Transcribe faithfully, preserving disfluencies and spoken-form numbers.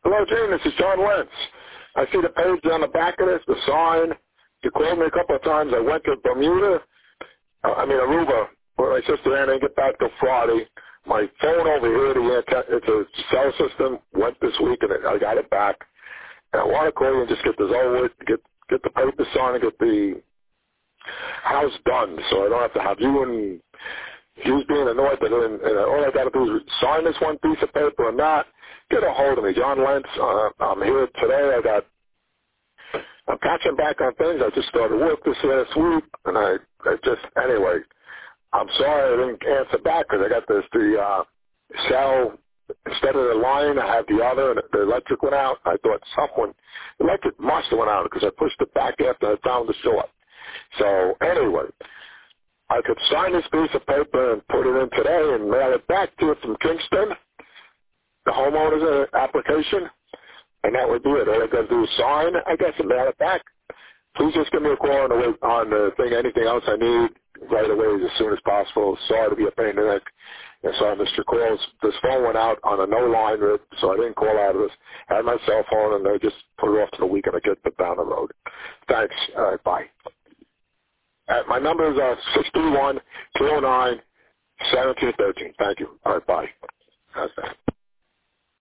Hello, Gene. This is John Lentz. I see the page on the back of this, the sign. You called me a couple of times. I went to Bermuda, uh, I mean Aruba, where my sister and I didn't get back till Friday. My phone over here, the antenna, it's a cell system, went this week, and I got it back. And I want to call you and just get this over with, get get the paper signed and get the house done, so I don't have to have you and you being annoyed. And, and all I got to do is sign this one piece of paper and not get a hold of me. John Lentz, uh, I'm here today. I got, I'm catching back on things. I just started work this last week, and I, I just, anyway, I'm sorry I didn't answer back because I got this, the uh, cell, instead of the line, I had the other, and the electric went out. I thought someone, the electric must have went out because I pushed it back after I found the short. So anyway, I could sign this piece of paper and put it in today and mail it back to it from Kingston, the homeowner's application, and that would be it. All I got to do is sign, I guess, and mail it back. Please just give me a call on the, on the thing. Anything else I need right away as soon as possible. Sorry to be a pain in the neck. And sorry I missed your calls. This phone went out on a no-line rip, so I didn't call out of this. I had my cell phone, and they just put it off to the weekend. I get it down the road. Thanks. All right, bye. Uh, my number is uh, six three one, two oh nine, one seven one three. Thank you. All right, bye. How's that?